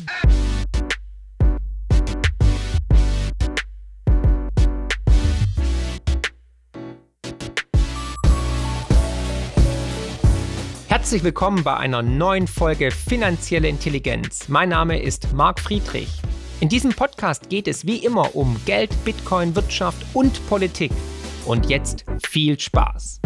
Herzlich willkommen bei einer neuen Folge Finanzielle Intelligenz. Mein Name ist Marc Friedrich. In diesem Podcast geht es wie immer um Geld, Bitcoin, Wirtschaft und Politik. Und jetzt viel Spaß!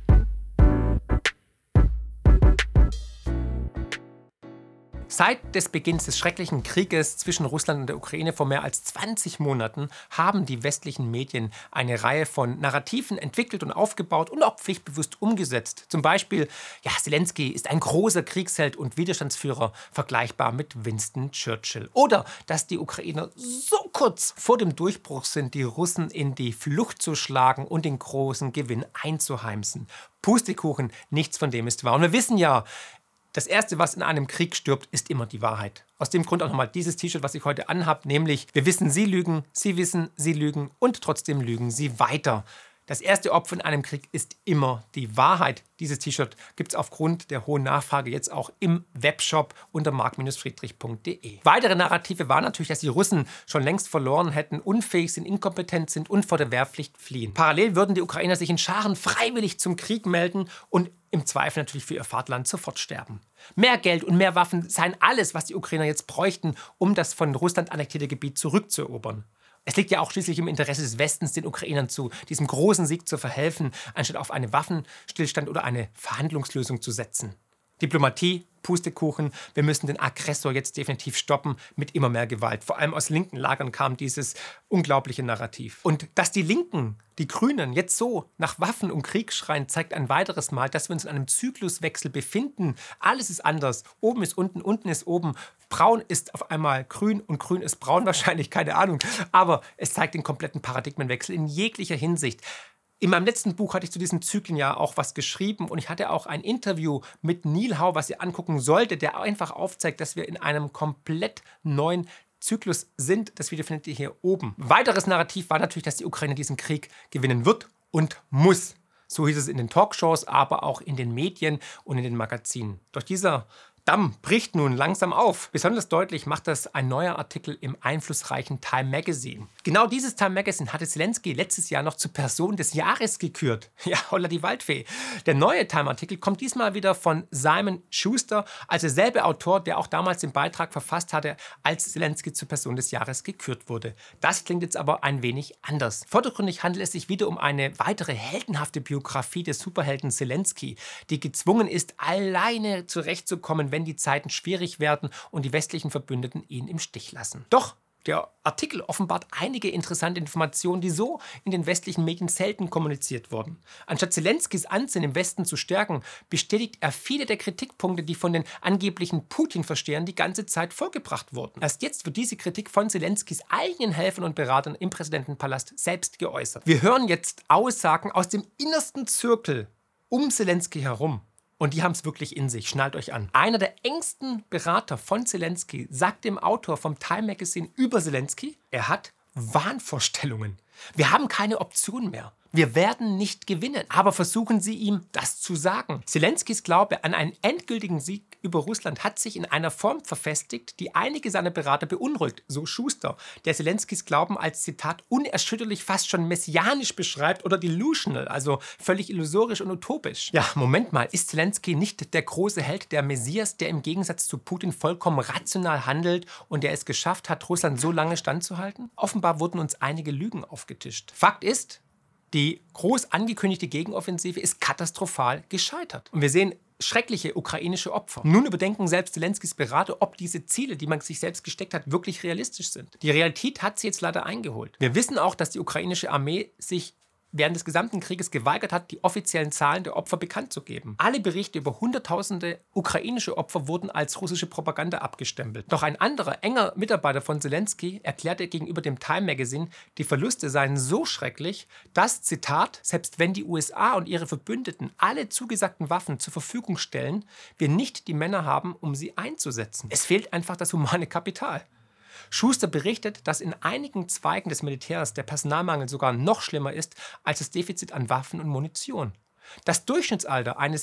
Seit des Beginns des schrecklichen Krieges zwischen Russland und der Ukraine vor mehr als 20 Monaten haben die westlichen Medien eine Reihe von Narrativen entwickelt und aufgebaut und auch pflichtbewusst umgesetzt. Zum Beispiel, Zelensky ist ein großer Kriegsheld und Widerstandsführer, vergleichbar mit Winston Churchill. Oder, dass die Ukrainer so kurz vor dem Durchbruch sind, die Russen in die Flucht zu schlagen und den großen Gewinn einzuheimsen. Pustekuchen, nichts von dem ist wahr. Und wir wissen ja, das Erste, was in einem Krieg stirbt, ist immer die Wahrheit. Aus dem Grund auch nochmal dieses T-Shirt, was ich heute anhabe, nämlich: Wir wissen, Sie lügen, Sie wissen, Sie lügen und trotzdem lügen Sie weiter. Das erste Opfer in einem Krieg ist immer die Wahrheit. Dieses T-Shirt gibt es aufgrund der hohen Nachfrage jetzt auch im Webshop unter marc-friedrich.de. Weitere Narrative waren natürlich, dass die Russen schon längst verloren hätten, unfähig sind, inkompetent sind und vor der Wehrpflicht fliehen. Parallel würden die Ukrainer sich in Scharen freiwillig zum Krieg melden und im Zweifel natürlich für ihr Vaterland sofort sterben. Mehr Geld und mehr Waffen seien alles, was die Ukrainer jetzt bräuchten, um das von Russland annektierte Gebiet zurückzuerobern. Es liegt ja auch schließlich im Interesse des Westens, den Ukrainern zu diesem großen Sieg zu verhelfen, anstatt auf einen Waffenstillstand oder eine Verhandlungslösung zu setzen. Diplomatie, Pustekuchen, wir müssen den Aggressor jetzt definitiv stoppen mit immer mehr Gewalt. Vor allem aus linken Lagern kam dieses unglaubliche Narrativ. Und dass die Linken, die Grünen, jetzt so nach Waffen und Krieg schreien, zeigt ein weiteres Mal, dass wir uns in einem Zykluswechsel befinden. Alles ist anders. Oben ist unten, unten ist oben. Braun ist auf einmal grün und grün ist braun wahrscheinlich, keine Ahnung. Aber es zeigt den kompletten Paradigmenwechsel in jeglicher Hinsicht. In meinem letzten Buch hatte ich zu diesen Zyklen ja auch was geschrieben und ich hatte auch ein Interview mit Neil Howe, was ihr angucken solltet, der einfach aufzeigt, dass wir in einem komplett neuen Zyklus sind. Das Video findet ihr hier oben. Weiteres Narrativ war natürlich, dass die Ukraine diesen Krieg gewinnen wird und muss. So hieß es in den Talkshows, aber auch in den Medien und in den Magazinen. Doch dieser Damm bricht nun langsam auf. Besonders deutlich macht das ein neuer Artikel im einflussreichen Time Magazine. Genau dieses Time Magazine hatte Zelensky letztes Jahr noch zur Person des Jahres gekürt. Ja, holla die Waldfee. Der neue Time-Artikel kommt diesmal wieder von Simon Schuster, also derselbe Autor, der auch damals den Beitrag verfasst hatte, als Zelensky zur Person des Jahres gekürt wurde. Das klingt jetzt aber ein wenig anders. Vordergründig handelt es sich wieder um eine weitere heldenhafte Biografie des Superhelden Zelensky, die gezwungen ist, alleine zurechtzukommen, wenn die Zeiten schwierig werden und die westlichen Verbündeten ihn im Stich lassen. Doch der Artikel offenbart einige interessante Informationen, die so in den westlichen Medien selten kommuniziert wurden. Anstatt Zelenskys Ansehen im Westen zu stärken, bestätigt er viele der Kritikpunkte, die von den angeblichen Putin-Verstehern die ganze Zeit vorgebracht wurden. Erst jetzt wird diese Kritik von Zelenskys eigenen Helfern und Beratern im Präsidentenpalast selbst geäußert. Wir hören jetzt Aussagen aus dem innersten Zirkel um Zelensky herum. Und die haben es wirklich in sich, schnallt euch an. Einer der engsten Berater von Zelensky sagt dem Autor vom Time Magazine über Zelensky, er hat Wahnvorstellungen. Wir haben keine Option mehr. Wir werden nicht gewinnen. Aber versuchen Sie ihm das zu sagen. Zelenskys Glaube an einen endgültigen Sieg über Russland hat sich in einer Form verfestigt, die einige seiner Berater beunruhigt. So Schuster, der Zelenskys Glauben als, Zitat, unerschütterlich fast schon messianisch beschreibt oder delusional, also völlig illusorisch und utopisch. Ja, Moment mal, ist Zelensky nicht der große Held, der Messias, der im Gegensatz zu Putin vollkommen rational handelt und der es geschafft hat, Russland so lange standzuhalten? Offenbar wurden uns einige Lügen aufgetischt. Fakt ist, die groß angekündigte Gegenoffensive ist katastrophal gescheitert. Und wir sehen schreckliche ukrainische Opfer. Nun überdenken selbst Zelenskys Berater, ob diese Ziele, die man sich selbst gesteckt hat, wirklich realistisch sind. Die Realität hat sie jetzt leider eingeholt. Wir wissen auch, dass die ukrainische Armee sich während des gesamten Krieges geweigert hat, die offiziellen Zahlen der Opfer bekannt zu geben. Alle Berichte über hunderttausende ukrainische Opfer wurden als russische Propaganda abgestempelt. Doch ein anderer, enger Mitarbeiter von Zelensky erklärte gegenüber dem Time Magazine, die Verluste seien so schrecklich, dass, Zitat, selbst wenn die USA und ihre Verbündeten alle zugesagten Waffen zur Verfügung stellen, wir nicht die Männer haben, um sie einzusetzen. Es fehlt einfach das humane Kapital. Schuster berichtet, dass in einigen Zweigen des Militärs der Personalmangel sogar noch schlimmer ist als das Defizit an Waffen und Munition. Das Durchschnittsalter eines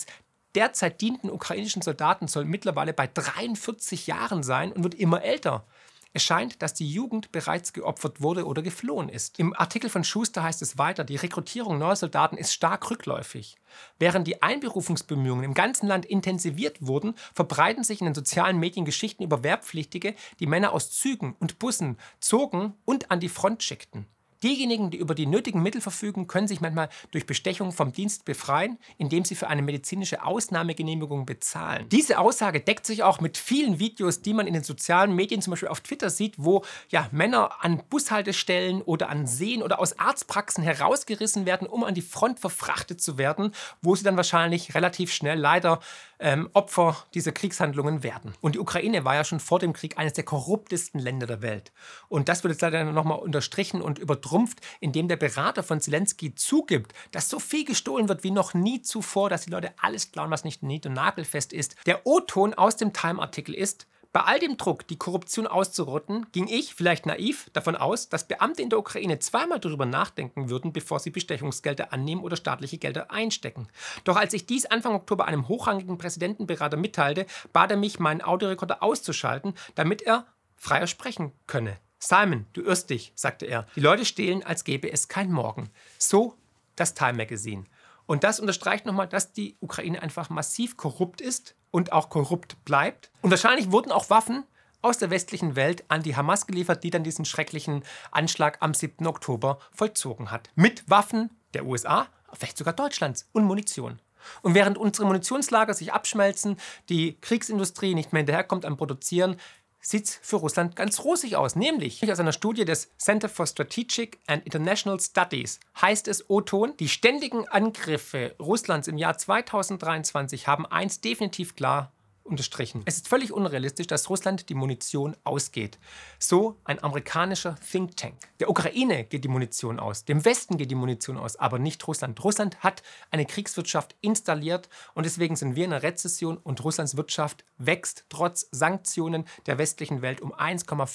derzeit dienenden ukrainischen Soldaten soll mittlerweile bei 43 Jahren sein und wird immer älter. Es scheint, dass die Jugend bereits geopfert wurde oder geflohen ist. Im Artikel von Schuster heißt es weiter, die Rekrutierung neuer Soldaten ist stark rückläufig. Während die Einberufungsbemühungen im ganzen Land intensiviert wurden, verbreiten sich in den sozialen Medien Geschichten über Wehrpflichtige, die Männer aus Zügen und Bussen zogen und an die Front schickten. Diejenigen, die über die nötigen Mittel verfügen, können sich manchmal durch Bestechung vom Dienst befreien, indem sie für eine medizinische Ausnahmegenehmigung bezahlen. Diese Aussage deckt sich auch mit vielen Videos, die man in den sozialen Medien, zum Beispiel auf Twitter sieht, wo Männer an Bushaltestellen oder an Seen oder aus Arztpraxen herausgerissen werden, um an die Front verfrachtet zu werden, wo sie dann wahrscheinlich relativ schnell leider Opfer dieser Kriegshandlungen werden. Und die Ukraine war ja schon vor dem Krieg eines der korruptesten Länder der Welt. Und das wird jetzt leider nochmal unterstrichen und übertrumpft, indem der Berater von Zelensky zugibt, dass so viel gestohlen wird wie noch nie zuvor, dass die Leute alles klauen, was nicht nied- und nagelfest ist. Der O-Ton aus dem Time-Artikel ist: Bei all dem Druck, die Korruption auszurotten, ging ich, vielleicht naiv, davon aus, dass Beamte in der Ukraine zweimal darüber nachdenken würden, bevor sie Bestechungsgelder annehmen oder staatliche Gelder einstecken. Doch als ich dies Anfang Oktober einem hochrangigen Präsidentenberater mitteilte, bat er mich, meinen Audiorekorder auszuschalten, damit er freier sprechen könne. Simon, du irrst dich, sagte er. Die Leute stehlen, als gäbe es kein Morgen. So das Time Magazine. Und das unterstreicht nochmal, dass die Ukraine einfach massiv korrupt ist und auch korrupt bleibt. Und wahrscheinlich wurden auch Waffen aus der westlichen Welt an die Hamas geliefert, die dann diesen schrecklichen Anschlag am 7. Oktober vollzogen hat. Mit Waffen der USA, vielleicht sogar Deutschlands und Munition. Und während unsere Munitionslager sich abschmelzen, die Kriegsindustrie nicht mehr hinterherkommt am Produzieren, sieht es für Russland ganz rosig aus. Nämlich aus einer Studie des Center for Strategic and International Studies heißt es O-Ton: Die ständigen Angriffe Russlands im Jahr 2023 haben eins definitiv klar unterstrichen. Es ist völlig unrealistisch, dass Russland die Munition ausgeht. So ein amerikanischer Think Tank. Der Ukraine geht die Munition aus, dem Westen geht die Munition aus, aber nicht Russland. Russland hat eine Kriegswirtschaft installiert und deswegen sind wir in einer Rezession und Russlands Wirtschaft wächst trotz Sanktionen der westlichen Welt um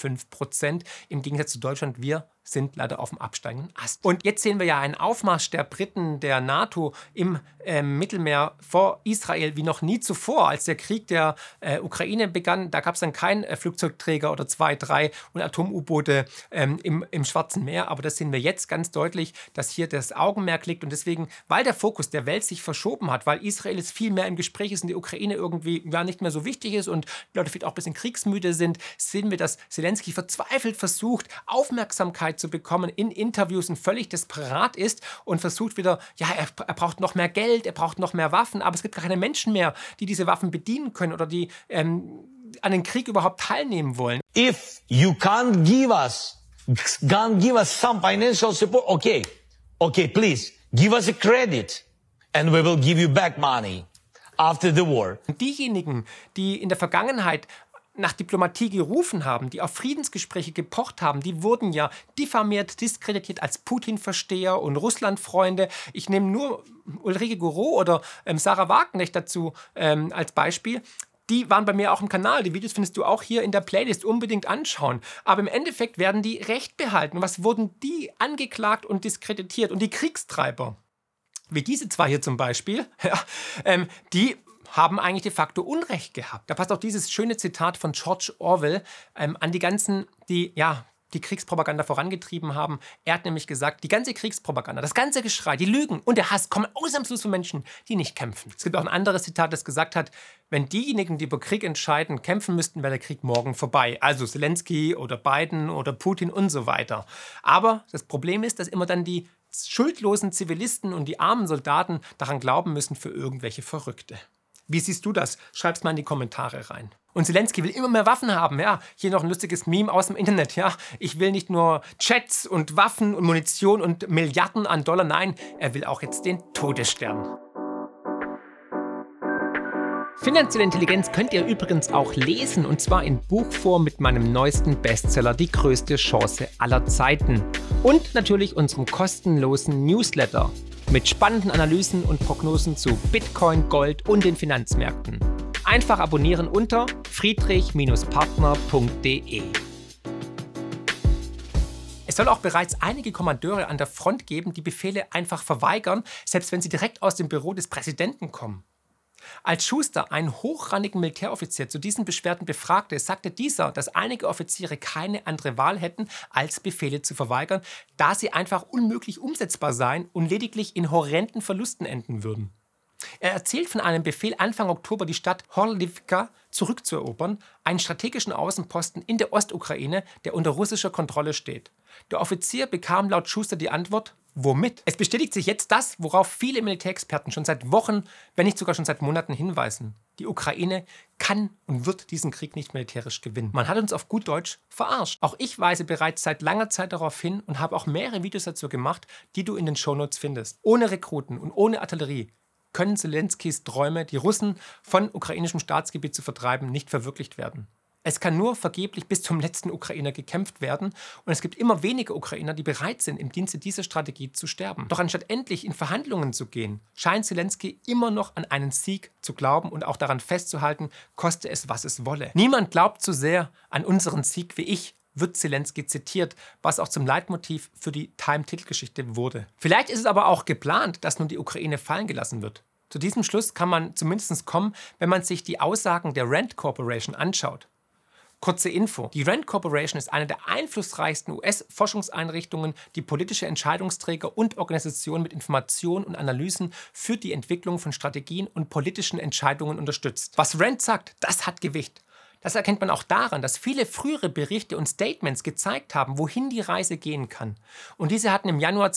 1,5%. Im Gegensatz zu Deutschland, wir sind leider auf dem absteigenden Ast. Und jetzt sehen wir ja einen Aufmarsch der Briten, der NATO im Mittelmeer vor Israel wie noch nie zuvor. Als der Krieg der Ukraine begann, da gab es dann keinen Flugzeugträger oder 2, 3 und Atom-U-Boote im Schwarzen Meer. Aber das sehen wir jetzt ganz deutlich, dass hier das Augenmerk liegt. Und deswegen, weil der Fokus der Welt sich verschoben hat, weil Israel jetzt viel mehr im Gespräch ist und die Ukraine irgendwie gar nicht mehr so wichtig ist und die Leute vielleicht auch ein bisschen kriegsmüde sind, sehen wir, dass Zelensky verzweifelt versucht, Aufmerksamkeit zu bekommen in Interviews und völlig desperat ist und versucht wieder, er braucht noch mehr Geld, er braucht noch mehr Waffen, aber es gibt gar keine Menschen mehr, die diese Waffen bedienen können oder die an den Krieg überhaupt teilnehmen wollen. If you can't give us some financial support, okay, please, give us a credit and we will give you back money after the war. Und diejenigen, die in der Vergangenheit nach Diplomatie gerufen haben, die auf Friedensgespräche gepocht haben, die wurden ja diffamiert, diskreditiert als Putin-Versteher und Russland-Freunde. Ich nehme nur Ulrike Gouraud oder Sarah Wagenknecht dazu als Beispiel. Die waren bei mir auch im Kanal. Die Videos findest du auch hier in der Playlist. Unbedingt anschauen. Aber im Endeffekt werden die Recht behalten. Was wurden die angeklagt und diskreditiert? Und die Kriegstreiber, wie diese zwei hier zum Beispiel, die haben eigentlich de facto Unrecht gehabt. Da passt auch dieses schöne Zitat von George Orwell an die ganzen, die Kriegspropaganda vorangetrieben haben. Er hat nämlich gesagt, die ganze Kriegspropaganda, das ganze Geschrei, die Lügen und der Hass kommen ausnahmslos von Menschen, die nicht kämpfen. Es gibt auch ein anderes Zitat, das gesagt hat, wenn diejenigen, die über Krieg entscheiden, kämpfen müssten, wäre der Krieg morgen vorbei. Also Zelensky oder Biden oder Putin und so weiter. Aber das Problem ist, dass immer dann die schuldlosen Zivilisten und die armen Soldaten daran glauben müssen für irgendwelche Verrückte. Wie siehst du das? Schreib's mal in die Kommentare rein. Und Zelensky will immer mehr Waffen haben. Ja, hier noch ein lustiges Meme aus dem Internet. Ja, ich will nicht nur Jets und Waffen und Munition und Milliarden an Dollar. Nein, er will auch jetzt den Todesstern. Finanzielle Intelligenz könnt ihr übrigens auch lesen, und zwar in Buchform mit meinem neuesten Bestseller Die größte Chance aller Zeiten. Und natürlich unserem kostenlosen Newsletter mit spannenden Analysen und Prognosen zu Bitcoin, Gold und den Finanzmärkten. Einfach abonnieren unter friedrich-partner.de. Es soll auch bereits einige Kommandeure an der Front geben, die Befehle einfach verweigern, selbst wenn sie direkt aus dem Büro des Präsidenten kommen. Als Schuster einen hochrangigen Militäroffizier zu diesen Beschwerden befragte, sagte dieser, dass einige Offiziere keine andere Wahl hätten, als Befehle zu verweigern, da sie einfach unmöglich umsetzbar seien und lediglich in horrenden Verlusten enden würden. Er erzählt von einem Befehl, Anfang Oktober die Stadt Horlivka zurückzuerobern, einen strategischen Außenposten in der Ostukraine, der unter russischer Kontrolle steht. Der Offizier bekam laut Schuster die Antwort: Womit? Es bestätigt sich jetzt das, worauf viele Militärexperten schon seit Wochen, wenn nicht sogar schon seit Monaten hinweisen. Die Ukraine kann und wird diesen Krieg nicht militärisch gewinnen. Man hat uns auf gut Deutsch verarscht. Auch ich weise bereits seit langer Zeit darauf hin und habe auch mehrere Videos dazu gemacht, die du in den Shownotes findest. Ohne Rekruten und ohne Artillerie können Zelenskys Träume, die Russen von ukrainischem Staatsgebiet zu vertreiben, nicht verwirklicht werden. Es kann nur vergeblich bis zum letzten Ukrainer gekämpft werden und es gibt immer weniger Ukrainer, die bereit sind, im Dienste dieser Strategie zu sterben. Doch anstatt endlich in Verhandlungen zu gehen, scheint Zelensky immer noch an einen Sieg zu glauben und auch daran festzuhalten, koste es, was es wolle. Niemand glaubt so sehr an unseren Sieg wie ich, wird Zelensky zitiert, was auch zum Leitmotiv für die Time-Titelgeschichte wurde. Vielleicht ist es aber auch geplant, dass nun die Ukraine fallen gelassen wird. Zu diesem Schluss kann man zumindest kommen, wenn man sich die Aussagen der Rand Corporation anschaut. Kurze Info: Die Rand Corporation ist eine der einflussreichsten US-Forschungseinrichtungen, die politische Entscheidungsträger und Organisationen mit Informationen und Analysen für die Entwicklung von Strategien und politischen Entscheidungen unterstützt. Was Rand sagt, das hat Gewicht. Das erkennt man auch daran, dass viele frühere Berichte und Statements gezeigt haben, wohin die Reise gehen kann. Und diese hatten im Januar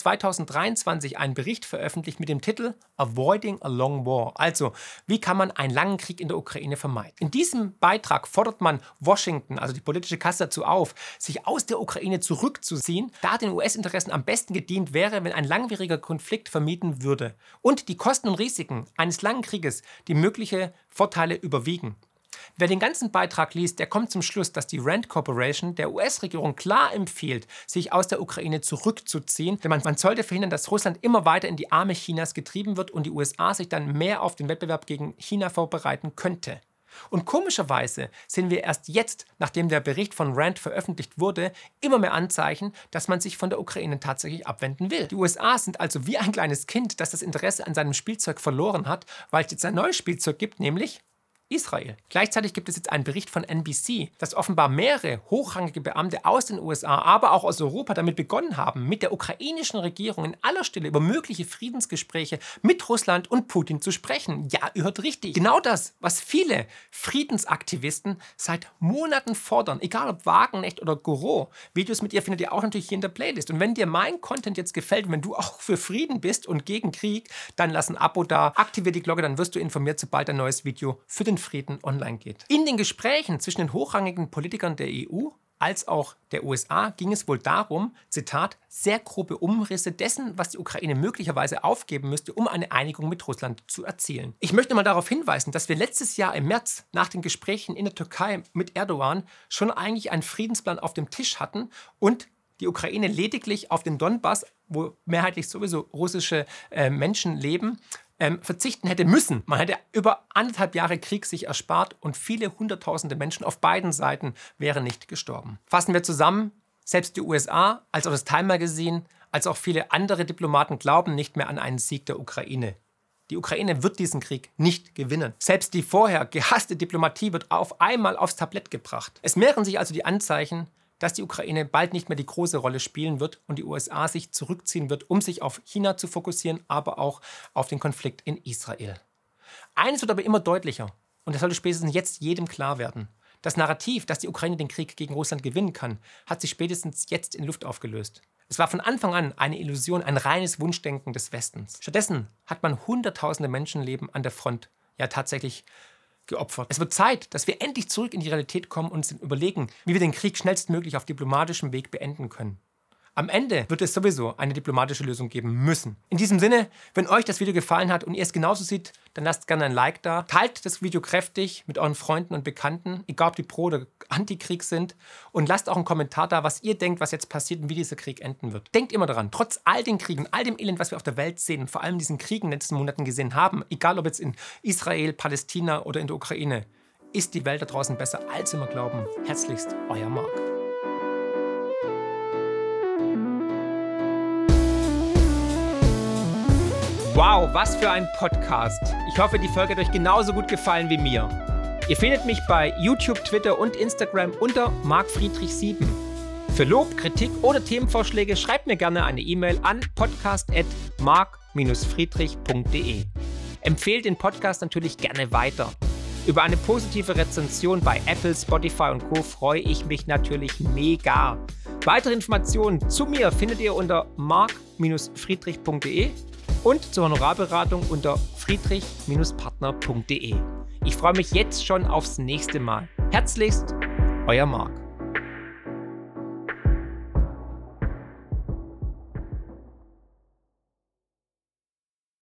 2023 einen Bericht veröffentlicht mit dem Titel Avoiding a Long War. Also, wie kann man einen langen Krieg in der Ukraine vermeiden? In diesem Beitrag fordert man Washington, also die politische Kasse, dazu auf, sich aus der Ukraine zurückzuziehen, da den US-Interessen am besten gedient wäre, wenn ein langwieriger Konflikt vermieden würde und die Kosten und Risiken eines langen Krieges die möglichen Vorteile überwiegen. Wer den ganzen Beitrag liest, der kommt zum Schluss, dass die Rand Corporation der US-Regierung klar empfiehlt, sich aus der Ukraine zurückzuziehen, denn man sollte verhindern, dass Russland immer weiter in die Arme Chinas getrieben wird und die USA sich dann mehr auf den Wettbewerb gegen China vorbereiten könnte. Und komischerweise sehen wir erst jetzt, nachdem der Bericht von Rand veröffentlicht wurde, immer mehr Anzeichen, dass man sich von der Ukraine tatsächlich abwenden will. Die USA sind also wie ein kleines Kind, das das Interesse an seinem Spielzeug verloren hat, weil es jetzt ein neues Spielzeug gibt, nämlich Israel. Gleichzeitig gibt es jetzt einen Bericht von NBC, dass offenbar mehrere hochrangige Beamte aus den USA, aber auch aus Europa damit begonnen haben, mit der ukrainischen Regierung in aller Stille über mögliche Friedensgespräche mit Russland und Putin zu sprechen. Ja, ihr hört richtig. Genau das, was viele Friedensaktivisten seit Monaten fordern, egal ob Wagenknecht oder Goro. Videos mit ihr findet ihr auch natürlich hier in der Playlist. Und wenn dir mein Content jetzt gefällt, wenn du auch für Frieden bist und gegen Krieg, dann lass ein Abo da, aktiviere die Glocke, dann wirst du informiert, sobald ein neues Video für den Frieden online geht. In den Gesprächen zwischen den hochrangigen Politikern der EU als auch der USA ging es wohl darum, Zitat, sehr grobe Umrisse dessen, was die Ukraine möglicherweise aufgeben müsste, um eine Einigung mit Russland zu erzielen. Ich möchte mal darauf hinweisen, dass wir letztes Jahr im März nach den Gesprächen in der Türkei mit Erdogan schon eigentlich einen Friedensplan auf dem Tisch hatten und die Ukraine lediglich auf den Donbass, wo mehrheitlich sowieso russische Menschen leben, verzichten hätte müssen. Man hätte über 1,5 Jahre Krieg sich erspart und viele hunderttausende Menschen auf beiden Seiten wären nicht gestorben. Fassen wir zusammen, selbst die USA, als auch das Time Magazine, als auch viele andere Diplomaten glauben nicht mehr an einen Sieg der Ukraine. Die Ukraine wird diesen Krieg nicht gewinnen. Selbst die vorher gehasste Diplomatie wird auf einmal aufs Tablett gebracht. Es mehren sich also die Anzeichen, dass die Ukraine bald nicht mehr die große Rolle spielen wird und die USA sich zurückziehen wird, um sich auf China zu fokussieren, aber auch auf den Konflikt in Israel. Eines wird aber immer deutlicher, und das sollte spätestens jetzt jedem klar werden. Das Narrativ, dass die Ukraine den Krieg gegen Russland gewinnen kann, hat sich spätestens jetzt in Luft aufgelöst. Es war von Anfang an eine Illusion, ein reines Wunschdenken des Westens. Stattdessen hat man hunderttausende Menschenleben an der Front ja tatsächlich geopfert. Es wird Zeit, dass wir endlich zurück in die Realität kommen und uns überlegen, wie wir den Krieg schnellstmöglich auf diplomatischem Weg beenden können. Am Ende wird es sowieso eine diplomatische Lösung geben müssen. In diesem Sinne, wenn euch das Video gefallen hat und ihr es genauso seht, dann lasst gerne ein Like da. Teilt das Video kräftig mit euren Freunden und Bekannten, egal ob die Pro- oder Antikrieg sind. Und lasst auch einen Kommentar da, was ihr denkt, was jetzt passiert und wie dieser Krieg enden wird. Denkt immer daran, trotz all den Kriegen, all dem Elend, was wir auf der Welt sehen und vor allem diesen Kriegen in den letzten Monaten gesehen haben, egal ob jetzt in Israel, Palästina oder in der Ukraine, ist die Welt da draußen besser, als wir glauben. Herzlichst, euer Marc. Wow, was für ein Podcast. Ich hoffe, die Folge hat euch genauso gut gefallen wie mir. Ihr findet mich bei YouTube, Twitter und Instagram unter markfriedrich7. Für Lob, Kritik oder Themenvorschläge schreibt mir gerne eine E-Mail an podcast@mark-friedrich.de. Empfehlt den Podcast natürlich gerne weiter. Über eine positive Rezension bei Apple, Spotify und Co. freue ich mich natürlich mega. Weitere Informationen zu mir findet ihr unter mark-friedrich.de und zur Honorarberatung unter friedrich-partner.de. Ich freue mich jetzt schon aufs nächste Mal. Herzlichst, euer Mark.